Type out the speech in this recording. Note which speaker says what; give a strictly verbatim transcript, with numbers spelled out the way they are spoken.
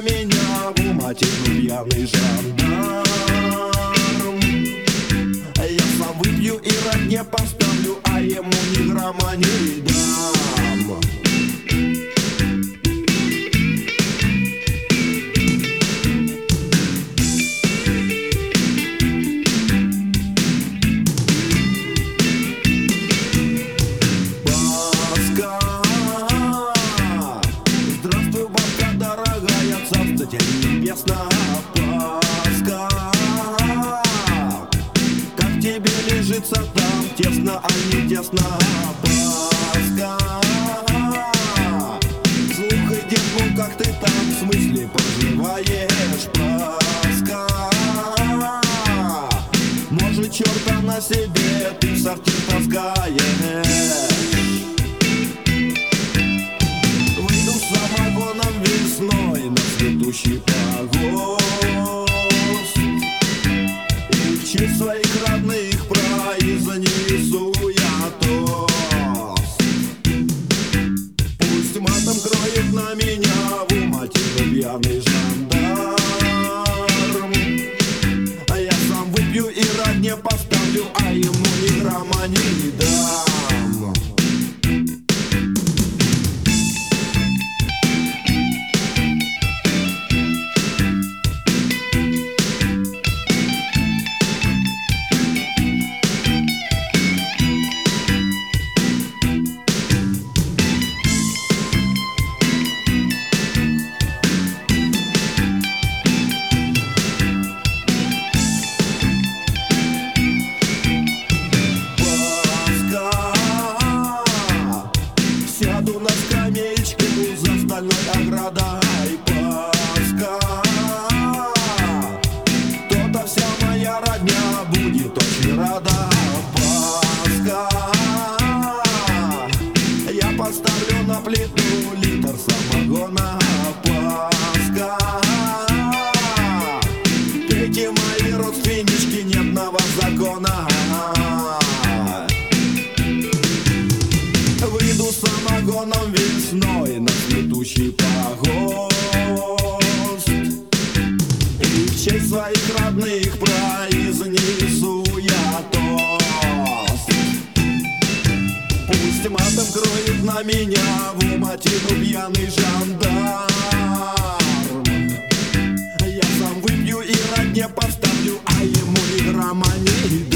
Speaker 1: меня в уматину пьяный жандарм. Я сам выпью и родне поставлю, а ему ни грамма не дам. Небесная Пасха, как тебе лежится там, тесно, а не тесно, Пасха. Слухай, дед, ну как ты там, в смысле поживаешь, Пасха? Может, черта на себе ты в сортир таскаешь? Выйду с самогоном весной на цветущий погост и в честь своих родных произнесу я тост. Пусть матом кроет на меня в уматину пьяный жандарм, а я сам выпью и родне поставлю, а ему ни грамма не дам. Сяду на скамеечку за стальной оградой, Пасха. То-то вся моя родня будет очень рада, Пасха. Я поставлю на плиту литр самогона, Пасха. Пейте, мои родственнички, нет на вас закона. Выйду с самогоном весной на цветущий погост и в честь своих родных произнесу я тост. Пусть матом кроет на меня в уматину пьяный жандарм, я сам выпью и родне поставлю, а ему ни грамма не дам.